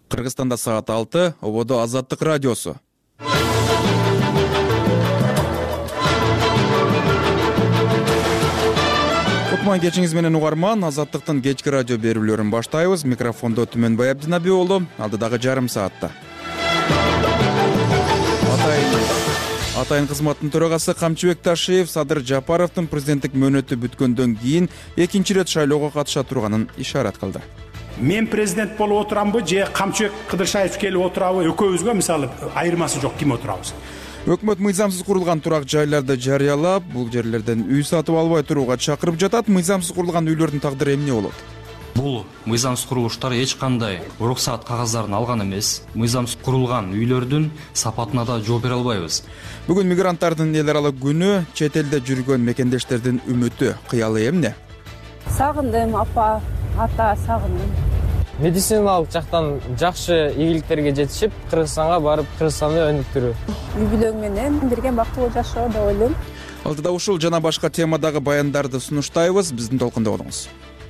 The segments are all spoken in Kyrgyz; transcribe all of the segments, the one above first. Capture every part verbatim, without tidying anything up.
Кыргызстанда саат алты, ободо Азаттык радиосу. Кутман кечиңиз менен угарман, Азаттыктын кечки радио берүүлөрүн баштайбыз. Микрофондо Түмөнбай Абдинаби уулу, алдыдагы жарым саатта. Атайын кызматтын төрагасы Камчыбек Ташиев Садыр Жапаровдун президенттик мөөнөтү бүткөндөн кийин экинчи ирет шайлоого катыша турганын ишарат кылды. Мен президент болуп отурамбы, же Камчыбек Кыдыршаев келип отурабы, экөөбүзгө мисалы айырмасы жок, ким отурабыз. Өкмөт мыйзамсыз курулган турак жайларды жарыялап, бул жерлерден үй сатып албай турууга чакырып жатат. Мыйзамсыз курулган үйлөрдүн тагдыры эмне болот? Бул мыйзамсыз курулуштар эч кандай уруксат кагаздарын алган эмес. Мыйзамсыз курулган үйлөрдүн сапатына да жооп бере албайбыз. Бүгүн мигранттардын эл аралык күнү, чет элде жүргөн мекендештердин үмүтү, кыялы эмне? Сагындым апа, ата сагындым. Медициналык жактан жакшы ийгиликтерге жетишип, Кыргызстанга барып, Кыргызстанды өнүктүрүү. Үй бүлөң менен бирге бактылуу жашоо деп ойлойм. Алдыда ушул жана башка темадагы баяндарды сунуштайбыз. Биздин толкунда болуңуз.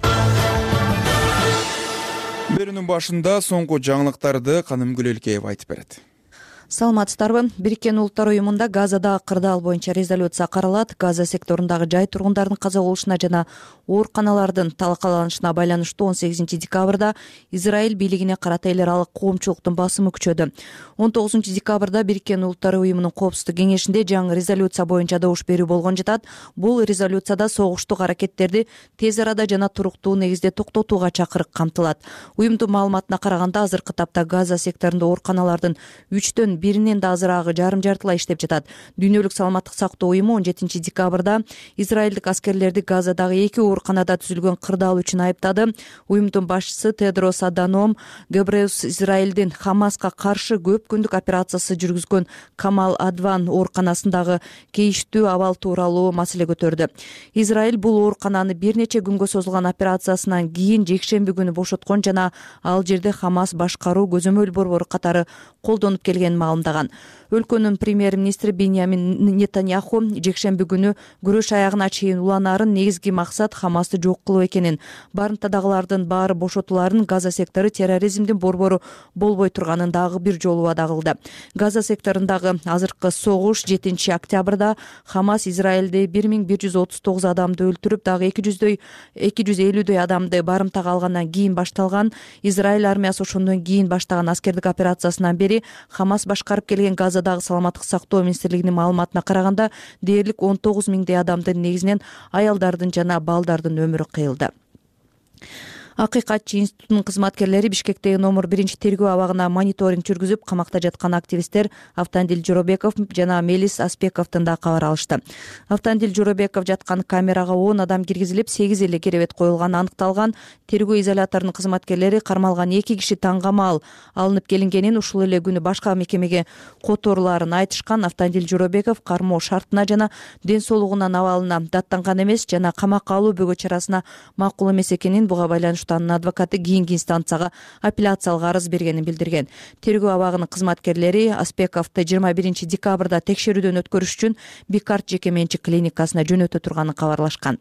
Берүүнүн башында соңку жаңылыктарды Каным Гүлелкеева айтып берет. Саламатсыздарбы? Бириккен Улуттар уюмунда Газадагы кырдаал боюнча резолюция каралат. Газа секторундагы жай тургундардын каза болушуна жана ооруканалардын талкаланышына байланыштуу он сегизинчи декабрда Израиль бийлигине карата эл аралык коомчулуктун басымы күчөдү. он тогузунчу декабрда Бириккен Улуттар уюмунун коопсуздук кеңешинде жаңы резолюция боюнча добуш берүү болгон жатат. Бул резолюцияда согуштук аракеттерди тез арада жана туруктуу негизде токтотууга чакырык камтылат. Уюмдун маалыматына караганда азыркы тапта Газа секторунда ооруканалардын үчтөн биринен да азыраагы жарым жартылай иштеп жатат. Дүйнөлүк саламаттык сактоо уюму он жетинчи декабрда израилдик аскерлерди Газадагы эки ооруканада түзүлгөн кырдаал үчүн айыптады. Уюмдун башчысы Тедрос Аданом Гебреус Израилдин Хамаска каршы көп күндүк операциясы жүргүзгөн Камал Адван ооруканасындагы кейиштүү абал тууралуу маселе көтөрдү. Израиль бул оорукананы бир нече күнгө созулган операциясынан кийин жекшемби күнү бошоткон жана ал жерде Хамас башкаруу көзөмөл борбору катары колдонуп келген маалымдаган. Өлкөнүн премьер-министри Беньямин Нетаньяху жекшемби күнү күрөш аягына чейин уланаарын негизги максат Хамасты жок кылуу экенин, барымтадагылардын баары бошотуларын, Газа сектору терроризмдин борбору болбой турганын дагы бир жолу убада кылды. Газа секторундагы азыркы согуш жетинчи октябрда Хамас Израилде бир миң бир жүз отуз тогуз адамды өлтүрүп, дагы эки жүз элүүдөй адамды барымтага алгандан кийин башталган. Израиль армиясы ошондон кийин баштаган аскердик операциясынан бери Хамас башкарып келген Газадагы саламаттык сактоо министрлигинин маалыматына караганда дээрлик он тогуз миңдей адамдын, негизинен аялдардын жана балдардын өмүрү кыйылды. Акыйкатчы институтунун кызматкерлери Бишкектеги номер биринчи тергөө абагына мониторинг жүргүзүп, камакта жаткан активисттер Автандил Жоробеков жана Мелис Аспековдун да кабар алышты. Автандил Жоробеков жаткан камерага он адам киргизилип, сегиз эле керебет коюлганы аныкталган. Тергөө изоляторунун кызматкерлери кармалган эки киши таңгамал алынып келингенин, ушул эле күнү башка мекемеге которуларын айтышкан. Автандил Жоробеков кармоо шартына жана ден соолугунун абалына даттанган эмес жана камакка алуу бөгө чарасына макул эмес экенин, буга байланыштуу анын адвокаты кийинки инстанцияга апелляциялык арыз бергенин билдирген. Тергөө абагынын кызматкерлери Аспековду жыйырма биринчи декабрда текшерүүдөн өткөрүш үчүн Бикарт жеке менчик клиникасына жөнөтө турганын кабарлашкан.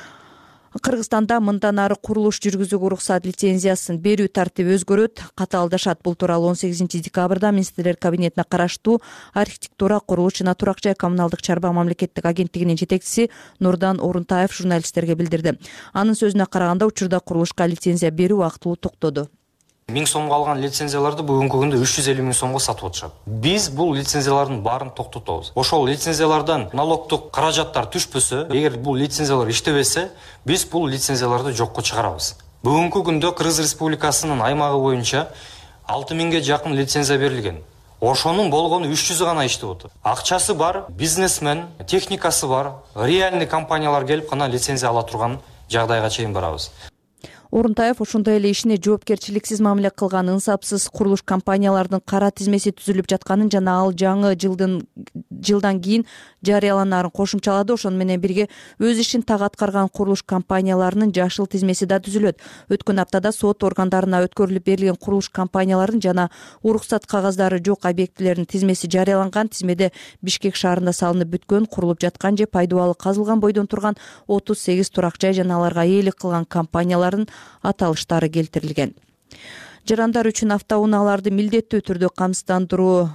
Кыргызстанда мындан ары курулуш жүргүзүүгө уруксат лицензиясын берүү тартиби өзгөрөт, катаалдашат. Бул тууралуу он сегизинчи декабрда министрлер кабинетине караштуу архитектура, курулуш жана турак жай коммуналдык чарба мамлекеттик агенттигинин жетекчиси Нурдан Орунтаев журналисттерге билдирди. Анын сөзүнө караганда, учурда курулушка лицензия берүү убактылуу токтоду. миң сомго алган лицензияларды бүгүнкү күндө үч жүз элүү миң сомго сатып атышат. Биз бул лицензиялардын баарын токтотобуз. Ошол лицензиялардан налогдук каражаттар түшпөсө, эгер бул лицензиялар иштебесе, биз бул лицензияларды жокко чыгарабыз. Бүгүнкү күндө Кыргыз Республикасынын аймагы боюнча алты миңге жакын лицензия берилген. Ошонун болгону үч жүзү гана иштеп атат. Акчасы бар, бизнесмен, техникасы бар, реальный компаниялар келип гана лицензия ала турган жагдайга чейин барабыз. Орунтаев ошондой эле ишине жоопкерчиликсиз мамиле кылган ынсапсыз курулуш компаниялардын кара тизмеси түзүлүп жатканын жана ал жаңы жылдын жылдан кийин жарыяланарын кошумчалады. Ошону менен бирге өз ишин так аткарган курулуш компанияларынын жашыл тизмеси да түзүлөт. Өткөн аптада сот органдарына өткөрүлүп берилген курулуш компанияларынын жана уруксат кагаздары жок объектилердин тизмеси жарыяланган. Тизмеде Бишкек шаарында салынып бүткөн, курулуп жаткан же пайдубалы казылган бойдон турган отуз сегиз турак жай жана аларга ээлик кылган компаниялардын аталыштары келтирилген. жарандар үчүн автоунааларды милдеттүү түрдө камсыздандыруу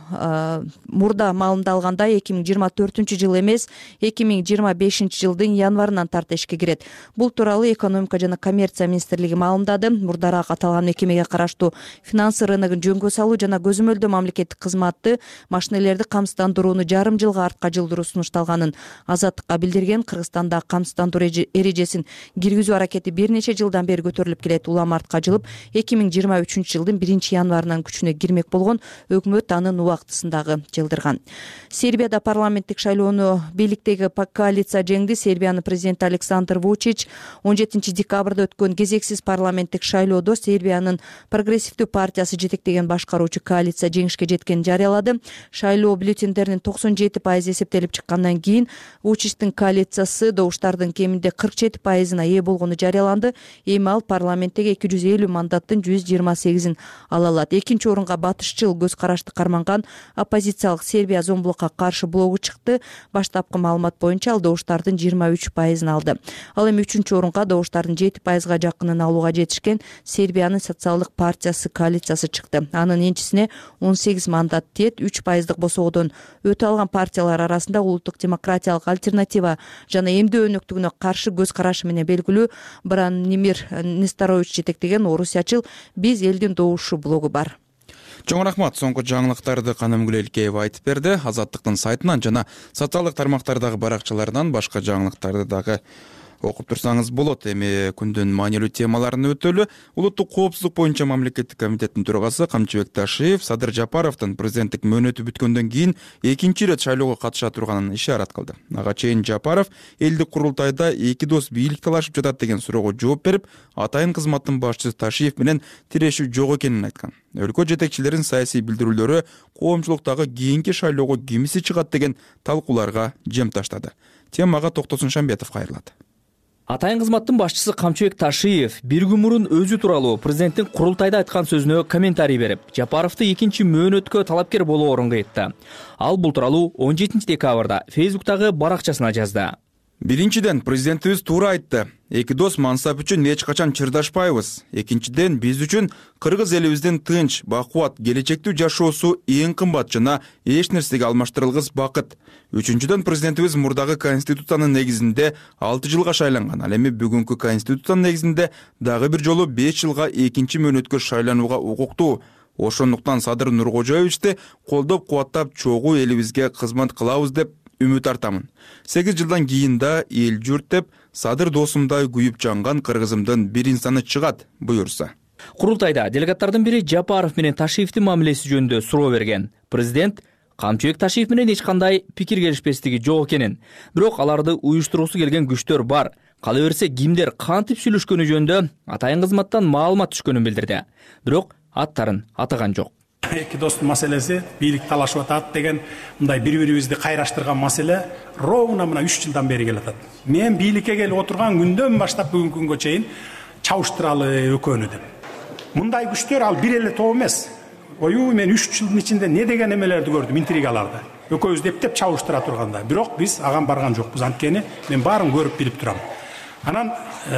мурда маалымдалганда эки миң жыйырма төртүнчү жыл эмес эки миң жыйырма бешинчи жылдын январынан тарта ишке кирет. Бул тууралуу экономика жана коммерция министрлиги маалымдады. Мурдараак аталган мекемеге караштуу финансы рыногун жөнгө салуу жана көзөмөлдөө мамлекеттик кызматты машинелерди камсыздандырууну жарым жылга артка жылдыруу сунушталганын Азаттыкка билдирген. Кыргызстанда камсыздандыруу эрежесин киргизүү аракети бир нече жылдан бери көтөрүлүп келет. Улам артка жылып эки миң жыйырма үчүнчү жылдын биринчи январынан күчүнө кирмек болгон, өкмөт анын убактысындагы жылдырган. Сербияда парламенттик шайлоону бийликтеги коалиция жеңди. Сербиянын президенти Александр Вучич он жетинчи декабрда өткөн кезексиз парламенттик шайлоодо Сербиянын прогрессивдүү партиясы жетектеген башкаруучу коалиция жеңишке жеткенин жарыялады. Шайлоо бюллетендеринин токсон жети пайызы эсептелип чыккандан кийин Вучичтин коалициясы добуштардын кеминде кырк жети пайызына ээ болгону жарыяланды. Эми ал парламенттеги эки жүз элүү мандаттын жүз жыйырма сегизин ала алат. Экинчи орунга батышчыл көз карашты карманган оппозициялык Сербия зомбулукка каршы блогу чыкты. Баштапкы маалымат боюнча ал добуштардын жыйырма үч пайызын алды. Ал эми үчүнчү орунга добуштардын жети пайызга жакынын алууга жетишкен Сербиянын социалдык партиясы коалициясы чыкты. Анын энчисине он сегиз мандат тиет. үч пайыздык босоодон өтө алган партиялар арасында улуттук демократиялык альтернатива жана эмдөө өнөктүгүнө каршы көз карашы менен белгилүү Бранимир Несторович жетектеген орусиячыл Биз элдин добушу блогу бар. Чоң рахмат. Соңку жаңылыктарды Канымгүл Элкеева айтып берди. Азаттыктын сайтынан жана социалдык тармактардагы баракчаларынан башка жаңылыктарды дагы окуп турсаңыз болот. Эми күндүн маанилүү темаларын өтөлү. Улуттук коопсуздук боюнча мамлекеттик комитеттин төрагасы Камчыбек Ташиев Садыр Жапаровдун президенттик мөөнөтү бүткөндөн кийин экинчи ирет шайлоого катыша турганын ишарат кылды. Ага чейин Жапаров элдик курултайда эки дос бийлик талашып жатат деген суроого жооп берип, атайын кызматтын башчысы Ташиев менен тирешүү жок экенин айткан. Өлкө жетекчилеринин саясий билдирүүлөрү коомчулуктагы кийинки шайлоого кимиси чыгат деген талкууларга жем таштады. Темага Токтосун Шамбетов кайрылат. Атайын кызматтын башчысы Камчыбек Ташиев бир күн мурун өзү тууралуу президенттин курултайда айткан сөзүнө комментарий берип, Жапаровду экинчи мөөнөткө талапкер болуу орунга этти. Ал бул тууралуу он жетинчи декабрда Фейсбуктагы баракчасына жазды. Биринчиден, президентибиз туура айтты. Эки дос мансап үчүн эч качан чырдашпайбыз. Экинчиден, биз үчүн кыргыз элибиздин тынч, бакубат, келечектүү жашоосу эң кымбат жана эч нерсеге алмаштырылгыс бакыт. Үчүнчүдөн, президентибиз мурдагы конституциянын негизинде алты жылга шайланган. Ал эми бүгүнкү конституциянын негизинде дагы бир жолу беш жылга экинчи мөөнөткө шайланууга укуктуу. Ошондуктан Садыр Нуркожоевичти колдоп кубаттап чогуу элибизге кызмат кылабыз деп үмүт артамын. сегиз жылдан кийин да эл журт деп Садыр досумдай күйүп жанган кыргызымдын бир инсаны чыгат, буюрса. Курултайда делегаттардын бири Жапаров менен Ташиевдин мамилеси жөнүндө суроо берген. Президент Камчыбек Ташиев менен эч кандай пикир келишпестиги жок экенин, бирок аларды уюштуруусу келген күчтөр бар. Кала берсе кимдер кантип сүйлөшкөнү жөнүндө атайын кызматтан маалымат түшкөнүн билдирди. Бирок аттарын атаган жок. Эки достун маселеси бийлик талашып атат деген мындай бири-бирибизди кайраштырган маселе ровно мына үч жылдан бери келатат. Мен бийликке келип отурган күндөн баштап бүгүнкү күнгө чейин чабыштыралы экөөнү деп. Мындай күчтөр ал бир эле топ эмес. Ою мен үч жылдын ичинде не деген эмелерди көрдүм, интригаларды. Экөөбүз дептеп чабыштыра турганда, бирок биз аган барган жокпуз. Анткени мен баарын көрүп билип турам. Анан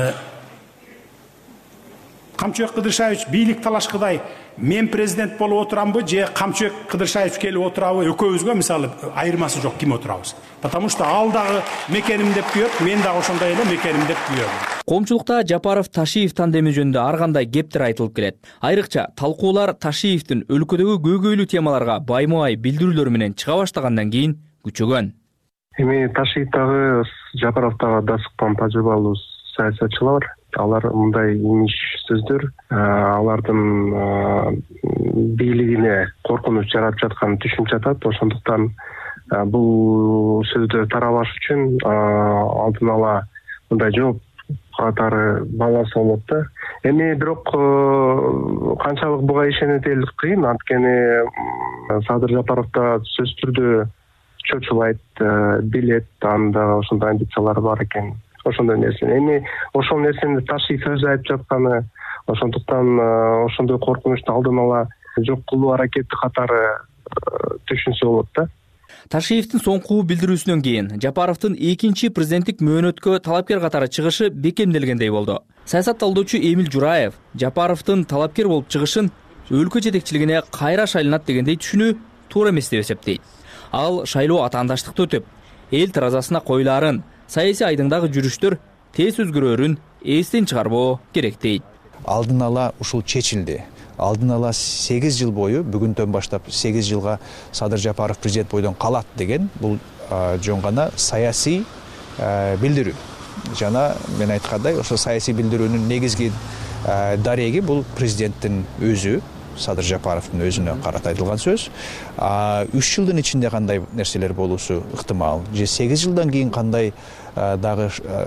Камчыбек Кыдыршаевич бийлик талашкыдай мен президент болуп отурамбы же Камчыбек Кыдыршаевич келип отурабы, экөөбүзгө мисалы айырмасы жок, ким отурабыз. Потому что ал дагы мекеним деп күйөт, мен дагы ошондой эле мекеним деп күйөм. Коомчулукта Жапаров Ташиев тандеми жөнүндө ар кандай кептер айтылып келет. Айрыкча талкуулар Ташиевдин өлкөдөгү көйгөйлүү темаларга байма-бай билдирүүлөр менен чыга баштагандан кийин күчөгөн. Эми Ташиевдагы Жапаровдагы да сыккан тажрыйбалуу саясатчылар, алар мындай имиш сөздөр алардын бийлигине коркунуч жаратып жатканын түшүнүп жатат. Ошондуктан бул сөздөр тарабаш үчүн алдын ала мындай жооп катары баланс болот да. Эми бирок канчалык буга ишенет кыйын, анткени Садыр Жапаров да сөзсүз түрдө чочулайт, билет, анда ошондой амбициялар бар экен. Ошондой нерсе. Эми ошол нерсени Ташиев өзү айтып жатканы, ошондуктан ошондой коркунучту алдын ала жок кылуу аракети катары түшүнсө болот да. Ташиевдин соңку билдирүүсүнөн кийин Жапаровдун экинчи президенттик мөөнөткө талапкер катары чыгышы бекемделгендей болду. Саясат талдоочу Эмил Жураев Жапаровдун талапкер болуп чыгышын өлкө жетекчилигине кайра шайланат дегендей түшүнүү туура эмес деп эсептейт. Ал шайлоо атаандаштыкта өтүп, эл таразасына коюлаарын, саясий айдыңдагы жүрүштөр тез өзгөрөөрүн эстен чыгарбоо керек дейт. Алдын ала ушул чечилди. Алдын ала сегиз жыл бою, бүгүндөн баштап сегиз жылга Садыр Жапаров президент бойдон калат деген бул жөн гана саясий билдирүү. Жана мен айткандай, ошо саясий билдирүүнүн негизги дареги бул президенттин өзү, Садыр Жапаровдун өзүнө карата айтылган сөз. үч жылдын ичинде кандай нерселер болуусу ыктымал. же сегиз жылдан кийин кандай дагы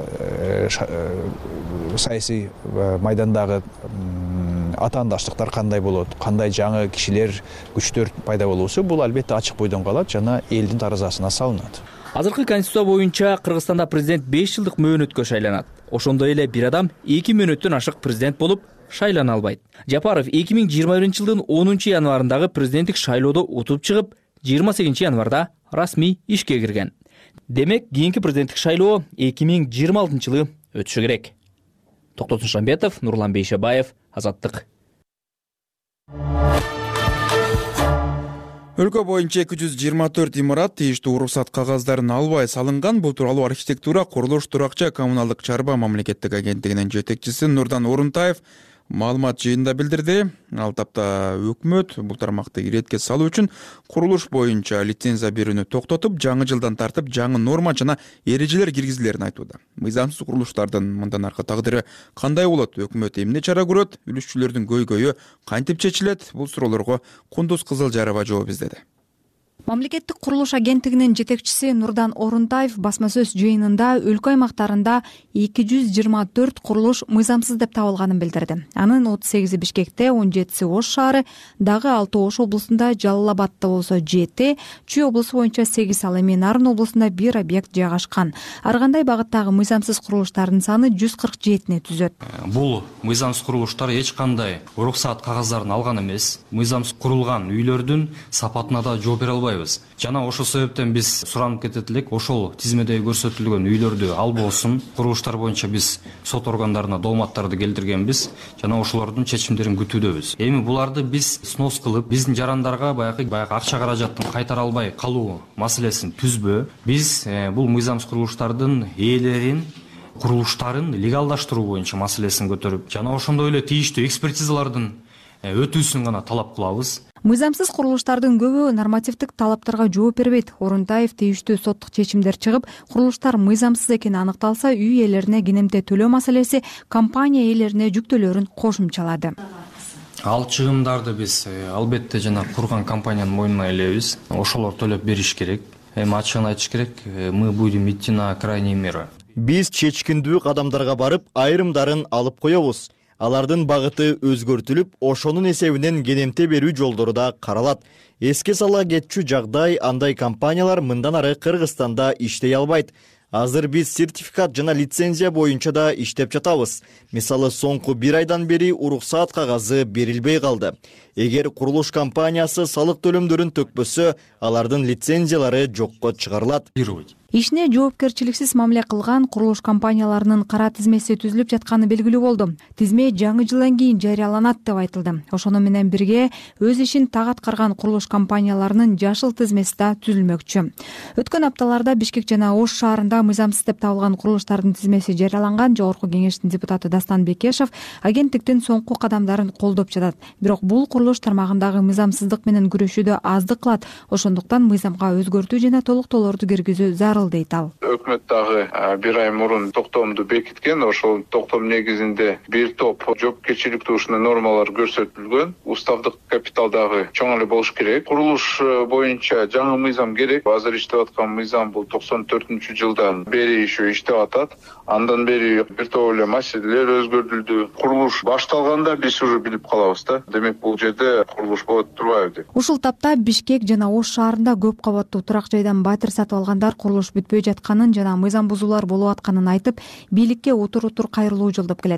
саясий майдандагы атаандаштыктар кандай болот, кандай жаңы кишилер, күчтөр пайда болуусу бул албетте ачык бойдон калат жана элдин таразасына салынат. Азыркы конституция боюнча Кыргызстанда президент беш жылдык мөөнөткө шайланат. Ошондой эле бир адам эки мөөнөттөн ашык президент болуп шайлана албайт. Жапаров эки миң жыйырма биринчи жылдын онунчу январындагы президенттик шайлоодо утуп чыгып, жыйырма сегизинчи январда расмий ишке кирген. Демек, кийинки президенттик шайлоо эки миң жыйырма алтынчы жылы өтүшү керек. Токтосун Шамбетов, Нурлан Бейшебаев, Азаттык. Өлкө боюнча эки жүз жыйырма төрт имарат тийиштүү уруксат кагаздарын албай салынган. Бул тууралуу архитектура, курулуш, туракчы коммуналдык чарба мамлекеттик агенттигинин жетекчиси Нурдан Орунтаев маалымат жыйынында билдирди. Ал тапта өкмөт бул тармакты иретке салуу үчүн курулуш боюнча лицензия берүүнү токтотуп, жаңы жылдан тартып жаңы норма жана эрежелер киргизилерин айтууда. Мыйзамсыз курулуштардын мындан аркы тагдыры кандай болот? Өкмөт эмне чара көрөт? Үлүшчүлөрдүн көйгөйү кантип чечилет? Бул суроолорго Кундуз Кызылжарова жооп издеди. Мамлекеттик курулуш агенттигинин жетекчиси Нурдан Орунтаев басма сөз жыйынында өлкө аймактарында эки жүз жыйырма төрт курулуш мыйзамсыз деп табылганын билдирди. Анын отуз сегизи Бишкекте, он жетиси Ош шаары, дагы алты Ош облусунда, Жалал Абадта болсо жети, Чүй облусу боюнча сегиз, ал эми Нарын облусунда бир объект жайгашкан. Ар кандай багыттагы мыйзамсыз курулуштардын саны жүз кырк жетини түзөт. Бул мыйзамсыз курулуштар эч кандай уруксат кагаздарын алган эмес. Мыйзамсыз курулган үйлөрдүн сапатына да жооп бере албайбыз. Жана ошол себептен биз суранып кетет элек, ошол тизмеде көрсөтүлгөн үйлөрдү албоосун, курулуштар боюнча биз сот органдарына дооматтарды келтиргенбиз, жана ошолордун чечимдерин күтүүдөбүз. Эми буларды биз снос кылып, биздин жарандарга баягы баягы акча каражаттын кайтара албай калуу маселесин түзбө. Биз бул мыйзамсыз курулуштардын ээлерин, курулуштарын легалдаштыруу боюнча маселесин көтөрүп, жана ошондой эле тийиштүү экспертизалардын өтүүсүн гана талап кылабыз. Мыйзамсыз курулуштардын көбү нормативдик талаптарга жооп бербейт. Орунтаев тийиштүү соттук чечимдер чыгып, курулуштар мыйзамсыз экени аныкталса, үй ээлерине кенемте төлөө маселеси компания ээлерине жүктөөлөрүн кошумчалады. Ал чыгымдарды биз албетте жана курган компаниянын мойнуна элебиз. Ошолор төлөп бериш керек. Эми ачыгын айтыш керек, мы будем идти на крайние меры. Биз чечкиндүү кадамдарга барып, айрымдарын алып коебуз. Алардын багыты өзгөртүлүп, ошонун эсебинен кенемте берүү жолдору да каралат. Эске сала кетчү жагдай, андай компаниялар мындан ары Кыргызстанда иштей албайт. Азыр биз сертификат жана лицензия боюнча да иштеп жатабыз. Мисалы, соңку бир айдан бери уруксаат кагазы берилбей калды. Эгер курулуш компаниясы салык төлөмдөрүн төкпөсө, алардын лицензиялары жокко чыгарылат. Ишине жоопкерчиликсиз мамиле кылган курулуш компанияларынын кара тизмеси түзүлүп жатканы белгилүү болду. Тизме жаңы жылдан кийин жарыяланат деп айтылды. Ошону менен бирге өз ишин так аткарган курулуш компанияларынын жашыл тизмеси да түзүлмөкчү. Өткөн апталарда Бишкек жана Ош шаарында мыйзамсыз деп табылган курулуштардын тизмеси жарыяланган. Жогорку кеңештин депутаты Дастан Бекешев агенттиктин соңку кадамдарын колдоп жатат. Бирок бул курулуш тармагындагы мыйзамсыздык менен күрөшүүдө аздык кылат. Ошондуктан мыйзамга өзгөртүү жана толуктоолорду киргизүү зарыл дейт ал. Өкмөт дагы бир ай мурун токтомду бекиткен. Ошол токтом негизинде бир топ жоопкерчиликтүү ушундай нормалар көрсөтүлгөн. Уставдык капитал дагы чоң эле болуш керек. Курулуш боюнча жаңы мыйзам керек. Азыр иштеп аткан мыйзам бул токсон төртүнчү жылдан бери иши иштеп атат. Андан бери бир топ эле маселелер өзгөртүлдү. Курулуш башталганда биз уже билип калабыз да. Демек бул жерде курулуш болот турбайбы деп. Ушул тапта Бишкек жана Ош шаарында көп кабаттуу турак жайдан батир сатып алгандар курулуш бүтпөй жатканын жана мыйзам бузуулар болуп атканын айтып, бийликке утур-утур кайрылуу жолдоп келет.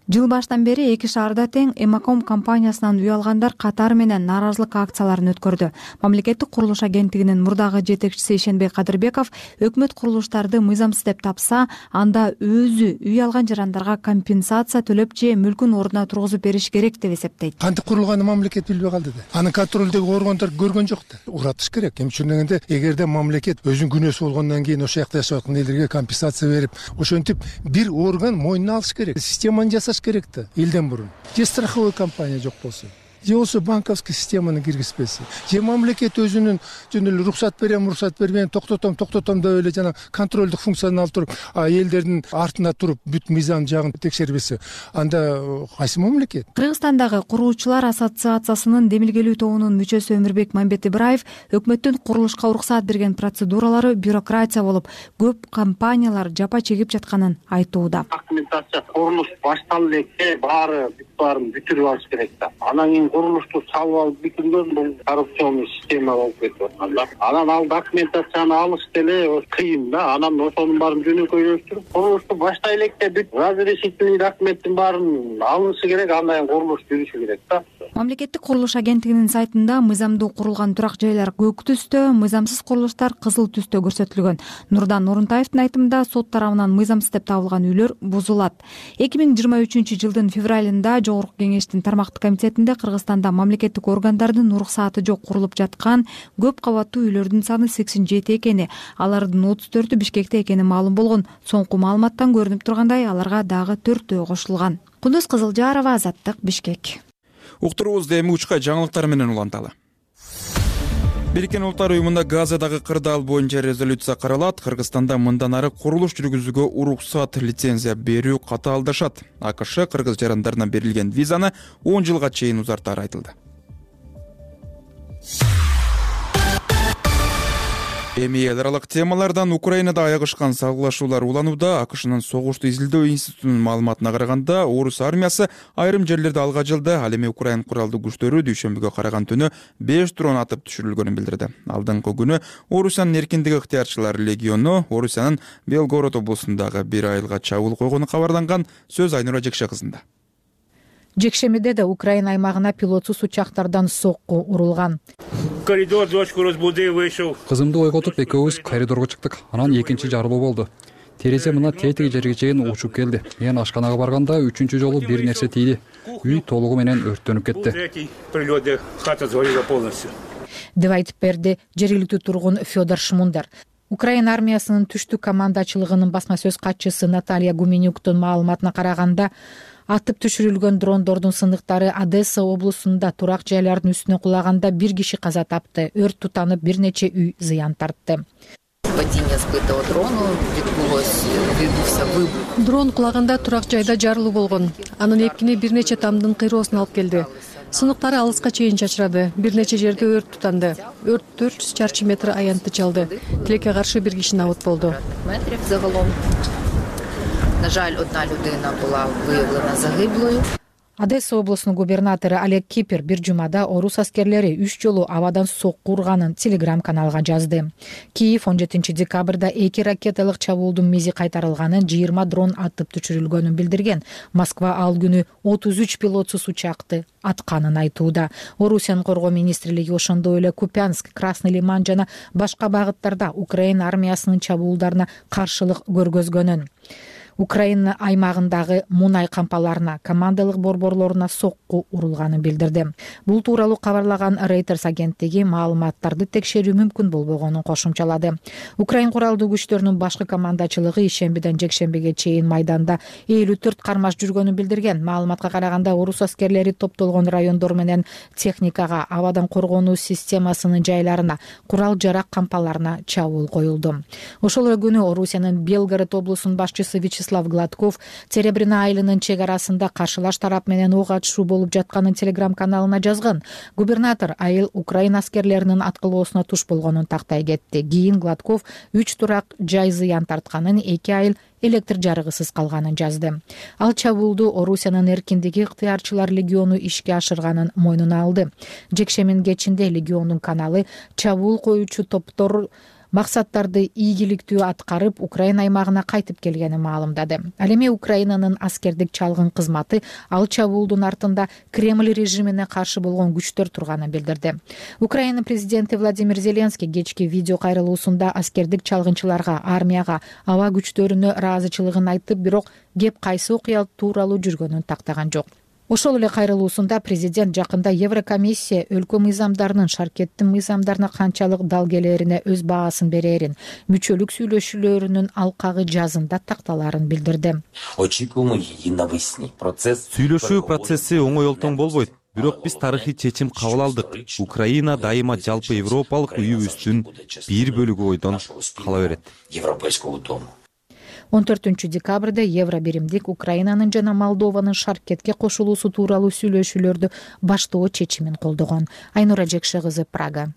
Жыл башынан бери эки шаарда тең Эмаком компаниясынан үй алгандар катары менен нааразылык акцияларын өткөрдү. Мамлекеттик курулуш агенттигинин мурдагы жетекчиси Ишенбек Кадырбеков өкмөт курулуштарды мыйзамсыз деп тапса, анда өзү үй алган жарандарга компенсация төлөп же мүлкүн ордуна тургузуп бериш керек деп эсептейт. Кантип курулганын мамлекет билбей калды да. Анын контролдөгү органдар көргөн жок да. Уратыш керек. Эми ушун дегенде эгерде мамлекет өзүнүн күнөөсү болгондон кийин ошол жакта жашап аткан элдерге компенсация берип, ошентип бир орган мойнуна алыш керек. Системаны жасаш керек да, элден мурун. Же страховой компания жок болсо, же болсо банковский системаны киргизбесе, же мамлекет өзүнүн жөн эле уруксат берем, уруксат бербейм, токтотом, токтотом деп эле жана контролдук функцияны алып туруп, элдердин артында туруп бүт мыйзам жагын текшербесе, анда кайсы мамлекет? Кыргызстандагы куруучулар ассоциациясынын демилгелүү тобунун мүчөсү Өмүрбек Мамбет Ибраев өкмөттүн курулушка уруксат берген процедуралары бюрократия болуп, көп компаниялар жапа чегип жатканын айтууда. Документация курулуш башталып эле баары баарын бүтүрүп алыш керек да. Анан кийин курулушту салып алып бүтүргөн бул коррупционный система болуп кетип аткан да. Анан ал документацияны алыш деле кыйын да. Анан ошонун баарын жөнөкөйлөштүрүп, курулушту баштай электе бүт разрешительный документтин баарын алынышы керек, андан кийин курулуш жүрүшү керек да. Мамлекеттик курулуш агенттигинин сайтында мыйзамдуу курулган турак жайлар көк түстө, мыйзамсыз курулуштар кызыл түстө көрсөтүлгөн. Нурдан Нурунтаевдин айтымында сот тарабынан мыйзамсыз деп табылган үйлөр бузулат. эки миң жыйырма үчүнчү жылдын февралында Жогорку кеңештин тармактык комитетинде Кыргызстанда мамлекеттик органдардын уруксаты жок курулуп жаткан көп кабаттуу үйлөрдүн саны сексен жети экени, алардын отуз төртү Бишкекте экени маалым болгон. Соңку маалыматтан көрүнүп тургандай, аларга дагы төртөө кошулган. Кундуз Кызылжарова, Азаттык, Бишкек. Уктуруубузду эми учка жаңылыктар менен уланталы. Бириккен Улуттар уюмунда Газадагы кырдаал боюнча резолюция каралат. Кыргызстанда мындан ары курулуш жүргүзүүгө уруксат, лицензия берүү катаалдашат. АКШ кыргыз жарандарына берилген визаны он жылга чейин узартары айтылды. Эми эл аралык темалардан Украинада аягышкан салгылашуулар уланууда. АКШнын согушту изилдөө институтунун маалыматына караганда, орус армиясы айрым жерлерде алга жылды. Ал эми Украин куралдуу күчтөрү дүйшөмбүгө караган түнү беш дрон атып түшүрүлгөнүн билдирди. Алдыңкы күнү Орусиянын эркиндик ыктыярчылар легиону Орусиянын Белгород облусундагы бир айылга чабуул койгону кабарланган. Сөз Айнура Жекше кызында. Жекшемиде да Украина аймагына пилотсуз учактардан сокку урулган. Коридор дочку разбуди, вышел. Кызымды ойготуп экөөбүз коридорго чыктык. Анан экинчи жарылуу болду. Терезе мына тетиги жерге чейин учуп келди. Мен ашканага барганда үчүнчү жолу бир нерсе тийди. Үй толугу менен өрттөнүп кетти. Прилёты, хата сгорела полностью. Деп айтып берди жергиликтүү тургун Федор Шмундар. Украина армиясынын түштүк командачылыгынын басма сөз катчысы Наталья Гуменюктун маалыматына караганда, атып түшүрүлгөн дрондордун сындыктары Одесса облусунда турак жайлардын үстүнө кулаганда бир киши каза тапты. Өрт тутанып, бир нече үй зыян тартты. Дрон кулаганда турак жайда жарылуу болгон. Анын эпкини бир нече тамдын кыйроосуна алып келди. Сыныктары алыска чейин чачырады. Бир нече жерде өрт тутанды. Өрт төрт жүз чарчы метр аянтты чалды. Тилекке каршы бир киши набыт болду. На жаль, одна людина була виявлена загиблою. Одесса облусунун губернатору Олег Кипер бир жумада орус аскерлери үч жолу абадан сокку урганын Телеграм каналга жазды. Киев он жетинчи декабрда эки ракеталык чабуулдун мизи кайтарылганын, жыйырма дрон атып түшүрүлгөнүн билдирген. Москва ал күнү отуз үч пилотсуз учакты атканын айтууда. Орусиянын коргоо министрлиги ошондой эле Купянск, Красный Лиман жана башка багыттарда Украина армиясынын чабуулдарына каршылык көргөзгөнүн, Украина аймагындагы мунай кампаларына, командалык борборлоруна сокку урулганын билдирди. Бул тууралуу кабарлаган Reuters агенттиги маалыматтарды текшерүү мүмкүн болбогонун кошумчалады. Украин куралдуу күчтөрүнүн башкы командачылыгы ишембиден жекшембиге чейин майданда элүү төрт кармаш жүргөнүн билдирген. Маалыматка караганда, орус аскерлери топтолгон райондор менен техникага, абадан коргонуу системасынын жайларына, курал-жарак кампаларына чабуул коюлду. Ошол эле күнү Орусиянын Белгород облусунун башчысы Вячеслав Гладков Серебряный айылынын чек арасында каршылаш тарап менен ок атышуу болуп жатканын Телеграм каналына жазган. Губернатор айыл Украина аскерлеринин аткылоосуна туш болгонун тактай кетти. Кийин Гладков үч турак жай зыян тартканын, эки айыл электр жарыгысыз калганын жазды. Ал чабуулду Орусиянын эркиндиги ыктыярчылар легиону ишке ашырганын мойнуна алды. Жекшемин кечинде легиондун каналы чабуул коюучу топтор максаттарды ийгиликтүү аткарып Украина аймагына кайтып келгенин маалымдады. Ал эми Украинанын аскердик чалгын кызматы ал чабуулдун артында Кремль режимине каршы болгон күчтөр турганын билдирди. Украина президенти Владимир Зеленский кечки видео кайрылуусунда аскердик чалгынчыларга, армияга, аба күчтөрүнө ыраазычылыгын айтып, бирок кеп кайсы окуя тууралуу жүргөнүн тактаган жок. Ошол эле кайрылуусунда президент жакында Еврокомиссия өлкө мыйзамдарынын шаркеттин мыйзамдарына канчалык дал келерине өз баасын берерин, мүчөлүк сүйлөшүүлөрүнүн алкагы жазында такталарын билдирди. Сүйлөшүү процесси оңой олтоң болбойт. Бирок биз тарыхый чечим кабыл алдык. Украина дайыма жалпы европалык үйүбүздүн бир бөлүгү ойдон кала берет. он төртүнчү декабрда Евро биримдик Украинанын жана Молдованын шаркетке кошулуусу тууралуу сүйлөшүүлөрдү баштоо чечимин колдогон. Айнура Жекше кызы, Прага.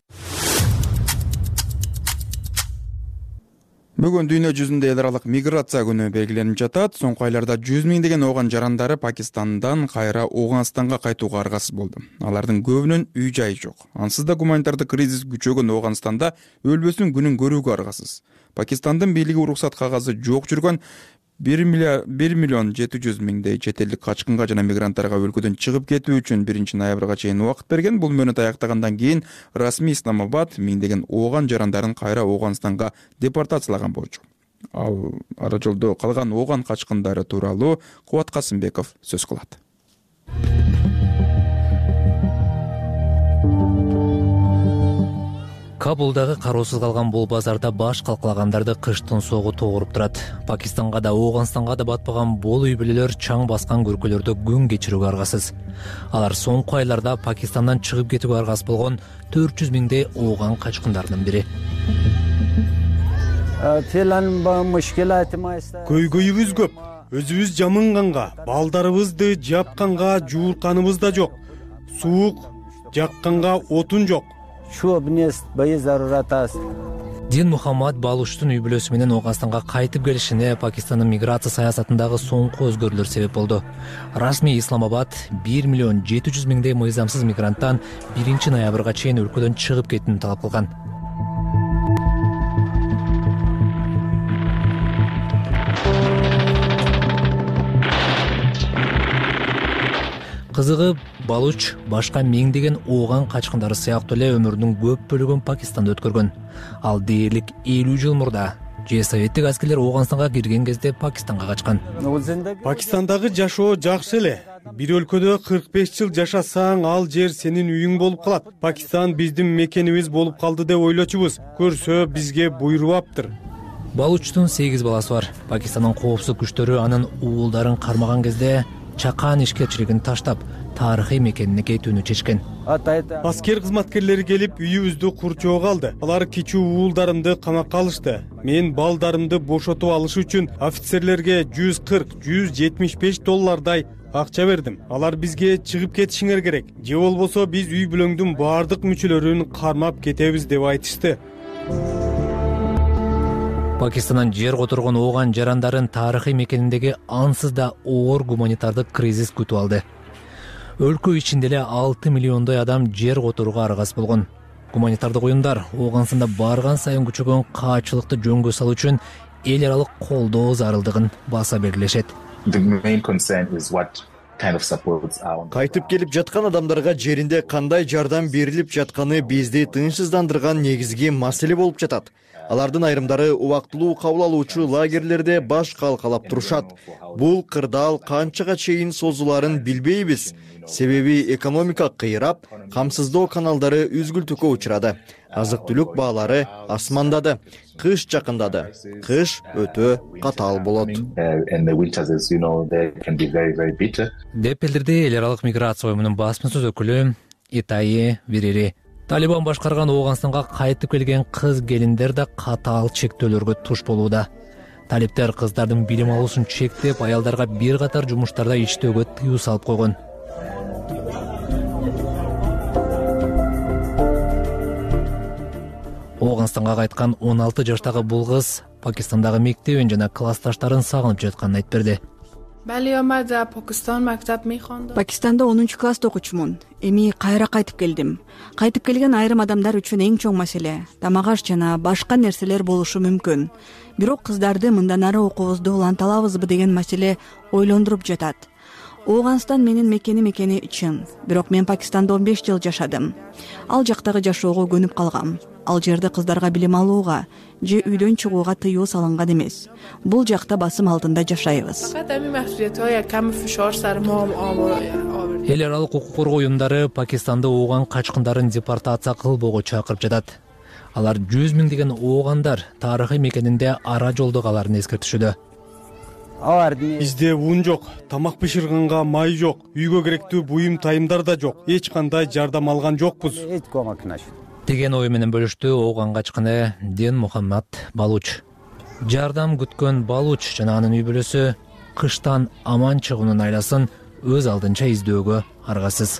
Бүгүн дүйнө жүзүндө эл аралык миграция күнү белгиленип жатат. Соңку айларда жүз миңдеген ооган жарандары Пакистандан кайра Ооганстанга кайтууга аргасыз болду. Алардын көбүнүн үй жайы жок. Ансыз да гуманитардык кризис күчөгөн Ооганстанда өлбөсүн күнүн көрүүгө аргасыз. Пакистандын бийлиги уруксат кагазы жок жүргөн бир миллион жети жүз миңдей чет элдик качкынга жана мигранттарга өлкөдөн чыгып кетүү үчүн биринчи ноябрга чейин убакыт берген. Бул мөөнөт аяктагандан кийин расмий Исламабад миңдеген ооган жарандарын кайра Ооганстанга депортациялаган болчу. Ал ара жолдо калган ооган качкындары тууралуу Кубат Касымбеков сөз кылат. Кабулдагы кароосуз калган бул базарда баш калкалагандарды кыштын соогу тогуруп турат. Пакистанга да, Ооганстанга да батпаган бул үй бүлөлөр чаң баскан көркөлөрдө күн кечирүүгө аргасыз. Алар соңку айларда Пакистандан чыгып кетүүгө аргасыз болгон төрт жүз миңдей ооган качкындарынын бири. Көйгөйүбүз көп. Өзүбүз жамынганга, балдарыбызды жапканга жуурканыбыз да жок. Суук жакканга отун жок. Дин Мухаммад Балуштун үй бүлөсү менен Ооганстанга кайтып келишине Пакистандын миграция саясатындагы соңку өзгөрүүлөр себеп болду. Расмий Исламабад бир миллион жети жүз миңдей мыйзамсыз мигранттан биринчи ноябрга чейин өлкөдөн чыгып кетүүнү талап кылган. Кызыгы, Балуч башка миңдеген ооган качкындары сыяктуу эле өмүрүнүн көп бөлүгүн Пакистанда өткөргөн. Ал дээрлик элүү жыл мурда же советтик аскерлер Ооганстанга кирген кезде Пакистанга качкан. Пакистандагы жашоо жакшы эле. Бир өлкөдө кырк беш жыл жашасаң, ал жер сенин үйүң болуп калат. Пакистан биздин мекенибиз болуп калды деп ойлочубуз. Көрсө бизге буйрубаптыр. Балучтун сегиз баласы бар. Пакистандын коопсуздук күчтөрү анын уулдарын кармаган кезде чакан ишкерчилигин таштап, тарыхый мекенине кетүүнү чечкен. Аскер кызматкерлери келип үйүбүздү курчоого алды. Алар кичүү уулдарымды камакка алышты. Мен балдарымды бошотуп алыш үчүн офицерлерге жүз кырк — жүз жетимиш беш доллардай акча бердим. Алар бизге чыгып кетишиңер керек, же болбосо биз үй бүлөңдүн баардык мүчөлөрүн кармап кетебиз деп айтышты. Пакистандан жер которгон ооган жарандарын тарыхый мекениндеги ансыз да оор гуманитардык кризис күтүп алды. Өлкө ичинде эле алты миллиондой адам жер которууга аргасыз болгон. Гуманитардык уюмдар Ооганстанда барган сайын күчөгөн каачылыкты жөнгө салуу үчүн эл аралык колдоо зарылдыгын баса белгилешет. Кайтып келип жаткан адамдарга жеринде кандай жардам берилип жатканы бизди тынчсыздандырган негизги маселе болуп жатат. Алардын айрымдары убактылуу кабыл алуучу лагерлерде баш калкалап турушат. Бул кырдаал канчага чейин созуларын билбейбиз. Себеби экономика кыйрап, камсыздоо каналдары үзгүлтүккө учурады. Азык-түлүк баалары асмандады. Кыш жакындады. Кыш өтө катаал болот. Деп билдирди эл аралык миграция уюмунун басма сөз өкүлү Итайи Вирири. Талибан башкарган Ооганстанга кайтып келген кыз келиндер да катаал чектөөлөргө туш болууда. Талиптер кыздардын билим алуусун чектеп, аялдарга бир катар жумуштарда иштөөгө тыюу салып койгон. Ооганстанга кайткан он алты жаштагы бул кыз Пакистандагы мектебин жана классташтарын сагынып жатканын айтып берди. Пакистанда онунчу класста окучумун. Эми кайра кайтып келдим. Кайтып келген айрым адамдар үчүн эң чоң маселе тамак аш жана башка нерселер болушу мүмкүн. Бирок кыздарды мындан ары окуубузду уланталабызбы деген маселе ойлондуруп жатат. Ооганстан менин мекеним экени чын. Бирок мен Пакистанда он беш жыл жашадым. Ал жактагы жашоого көнүп калгам. Ал жерде кыздарга билим алууга же үйдөн чыгууга тыюу салынган эмес. Бул жакта басым алдында жашайбыз. Эл аралык укук коргоо уюмдары Пакистанда ооган качкындарын депортация кылбоого чакырып жатат. Алар жүз миңдеген оогандар тарыхый мекенинде ара жолдо каларын эскертишүүдө. Бизде ун жок, тамак бышырганга май жок, үйгө керектүү буюм тайымдар да жок. Эч кандай жардам алган жокпуз деген ой менен бөлүштү ооган качкыны Ден Мухаммад Балуч. Жардам күткөн Балуч жана анын үй бүлөсү кыштан аман чыгуунун айласын өз алдынча издөөгө аргасыз.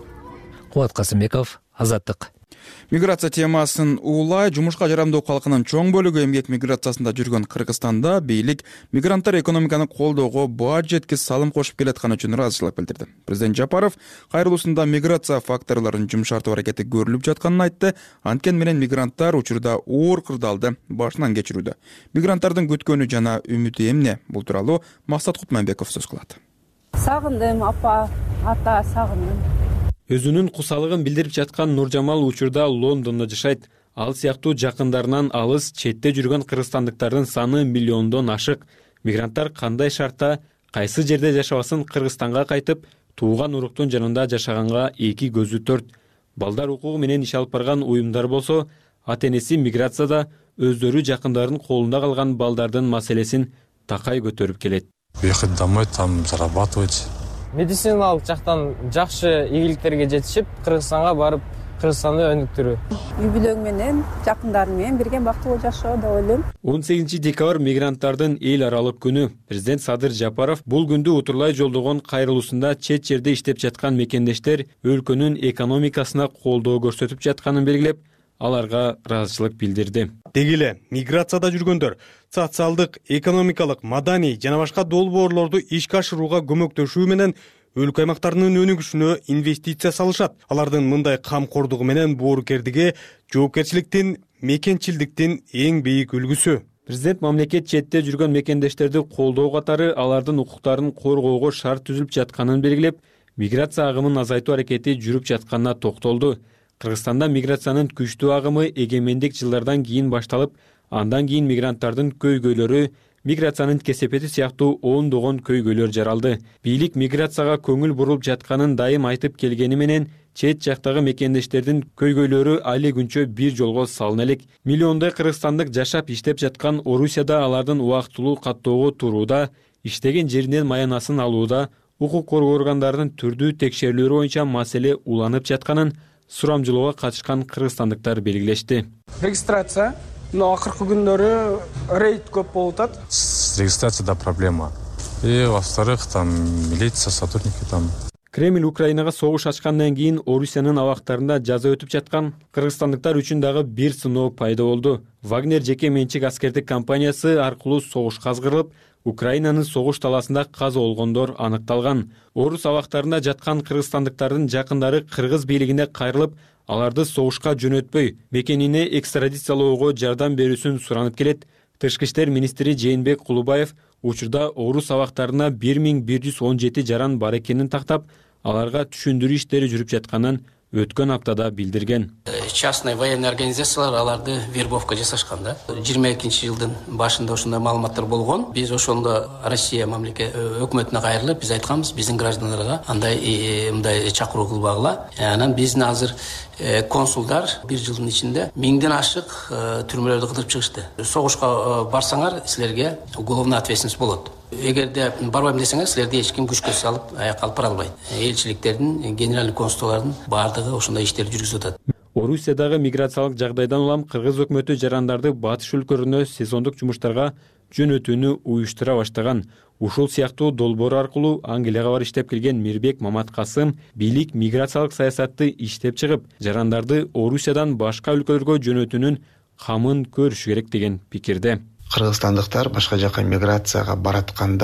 Кубат Касымбеков, Азаттык. Миграция темасын улай жумушка жарамдуу калкынын чоң бөлүгү эмгек миграциясында жүргөн Кыргызстанда бийлик мигранттар экономиканы колдоого баа жеткис салым кошуп келатканы үчүн ыраазычылык билдирди. Президент Жапаров кайрылуусунда миграция факторлорун жумшартуу аракети көрүлүп жатканын айтты. Анткени менен мигранттар учурда оор кырдаалды башынан кечирүүдө. Мигранттардын күткөнү жана үмүтү эмне? Бул тууралуу Максат Кутманбеков сөз кылат. Сагындым апа, ата сагындым. Өзүнүн кусалыгын билдирип жаткан Нуржамал учурда Лондондо жашайт. Ал сыяктуу жакындарынан алыс четте жүргөн кыргызстандыктардын саны миллиондон ашык. Мигранттар кандай шартта, кайсы жерде жашабасын Кыргызстанга кайтып, тууган уруктун жанында жашаганга эки көзү төрт. Балдар укугу менен иш алып барган уюмдар болсо, ата-энеси миграцияда өздөрү жакындарын колунда калган балдардын маселесин такай көтөрүп келет. Ехать домой, там зарабатывать. Медициналык жактан жакшы ийгиликтерге жетишип, Кыргызстанга барып, Кыргызстанды өнүктүрүү. Үй бүлөң менен, жакындарым менен бирге бактылуу жашоо деп ойлойм. он сегизинчи декабрь мигранттардын эл аралык күнү. Президент Садыр Жапаров бул күндү утурлай жолдогон кайрылуусунда чет жерде иштеп жаткан мекендештер өлкөнүн экономикасына колдоо көрсөтүп жатканын белгилеп, аларга ыраазычылык билдирди. Деги эле миграцияда жүргөндөр социалдык, экономикалык, маданий жана башка долбоорлорду ишке ашырууга көмөктөшүү менен өлкө аймактарынын өнүгүшүнө инвестиция салышат. Алардын мындай камкордугу менен боорукердиги жоопкерчиликтин, мекенчилдиктин эң бийик үлгүсү. Президент мамлекет четте жүргөн мекендештерди колдоо катары алардын укуктарын коргоого шарт түзүлүп жатканын белгилеп, миграция агымын азайтуу аракети жүрүп жатканына токтолду. Кыргызстанда миграциянын күчтүү агымы эгемендик жылдардан кийин башталып, андан кийин мигранттардын көйгөйлөрү, миграциянын кесепети сыяктуу ондогон көйгөйлөр жаралды. Бийлик миграцияга көңүл бурулуп жатканын дайым айтып келгени менен, чет жактагы мекендештердин көйгөйлөрү али күнчө бир жолго салына элек. Миллиондой кыргызстандык жашап иштеп жаткан Орусияда алардын убактылуу каттоого турууда, иштеген жеринен маянасын алууда, укук коргоо органдарынын түрдүү текшерүүлөрү боюнча маселе уланып жатканын сурамжылоого катышкан кыргызстандыктар белгилешти. Регистрация, но акыркы күндөрү рейд көп болуп атат. С регистрацией да проблема. И во-вторых, там милиция, сотрудники там. Кремль Украинага согуш ачкандан кийин Орусиянын абактарында жаза өтүп жаткан кыргызстандыктар үчүн дагы бир сыноо пайда болду. Вагнер жеке менчик аскердик компаниясы аркылуу согушка азгырылып, Украинанын согуш таласында каза болгондор аныкталган. Орус абактарында жаткан кыргызстандыктардын жакындары кыргыз бийлигине кайрылып, аларды согушка жөнөтпөй, мекенине экстрадициялоого жардам берүүсүн суранып келет. Тышкы иштер министри Жээнбек Кулубаев учурда орус абактарына бир миң бир жүз он жети жаран бар экенин тактап, аларга түшүндүрүү иштери жүрүп жатканын өткөн аптада билдирген. Частный военный организациялар аларды вербовка жасашкан да. жыйырма экинчи жылдын башында ошондой маалыматтар болгон. Биз ошондо Россия мамлекет өкмөтүнө кайрылып, биз айтканбыз, биздин граждандарга андай мындай чакыруу кылбагыла. Анан биздин азыр консулдар бир жылдын ичинде миңден ашык түрмөлөрдү кыдырып чыгышты. Согушка барсаңар, силерге уголовный ответственность болот. Эгерде барбайм десеңер, силерди эч ким күчкө салып аяк алып бара албайт. Элчиликтердин, генеральный консулдардын баардыгы ошондой иштерди жүргүзүп атат. Орусиядагы миграциялык жагдайдан улам кыргыз өкмөтү жарандарды батыш өлкөлөрүнө сезондук жумуштарга жөнөтүүнү уюштура баштаган. Ушул сыяктуу долбоор аркылуу Англияга барып иштеп келген Мирбек Маматкасым бийлик миграциялык саясатты иштеп чыгып, жарандарды Орусиядан башка өлкөлөргө жөнөтүүнүн камын көрүш керек деген пикирде. Кыргызстандыктар башка жака миграцияга баратканда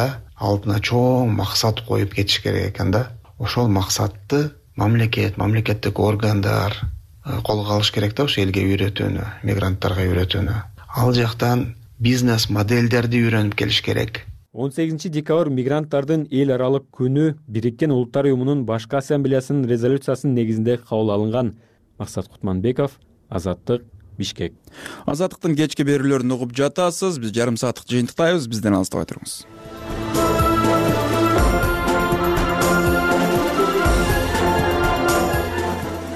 алдына чоң максат коюп кетиш керек экен да. Ошол максатты мамлекет, мамлекеттик органдар колго алыш керек да, ошо элге үйрөтүүнү, мигранттарга үйрөтүүнү. Ал жактан бизнес модельдерди үйрөнүп келиш керек. он сегизинчи декабрь мигранттардын эл аралык күнү Бириккен Улуттар Уюмунун башкы ассамблеясынын резолюциясынын негизинде кабыл алынган. Максат Кутманбеков, Азаттык, Бишкек. Азаттыктын кечки берүүлөрүн угуп жатасыз. Биз жарым сааттык жыйынтыктайбыз. Бизден алыстабай туруңуз.